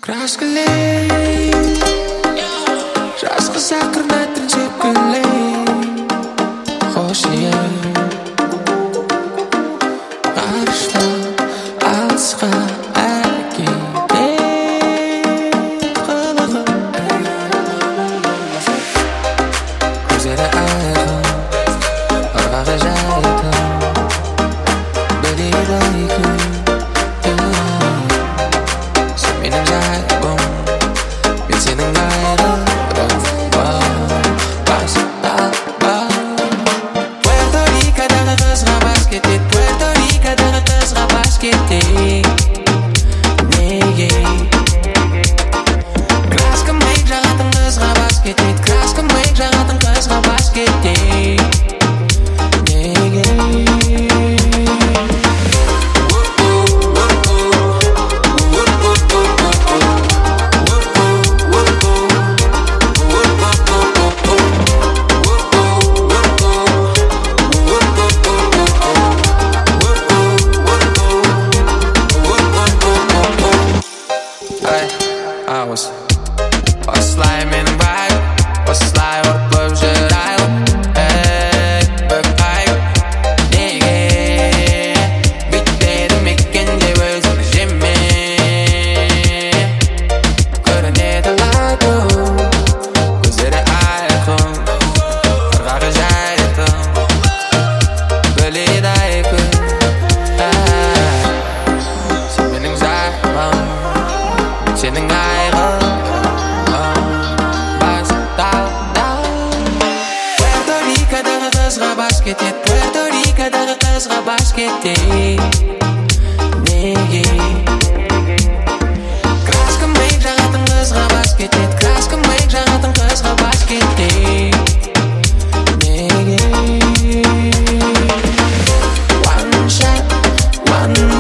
Краскалей жазғы сақырнатын sepкілей Хош ие ғарышта алысқа әкете қылығы көздері айқын ырғағы жайқын біледі айқын сен менің жайбым мен сенің айрым Puerto Rico'дағы қызға бас кетеді Puerto Rico'дағы қызға бас кетеді неге краска мейк жағатын қызға бас кетеді краска мейк жағатын қызға бас кетеді неге Осылай менің байып осылай ұрып жүр айлып бүк айып неге бүйтпеді мекен деп өзіңді жеме көрінеді айқын көздері айқын ырғағы жайқын біледі айқын сен менің зайыбым сенің айғын Puerto Rico'дағы қызға бас кетеді Puerto Rico'дағы қызға бас кетеді неге краска мейк жағатын қызға бас кетеді краска мейк жағатын қызға бас кетеді неге One shot, one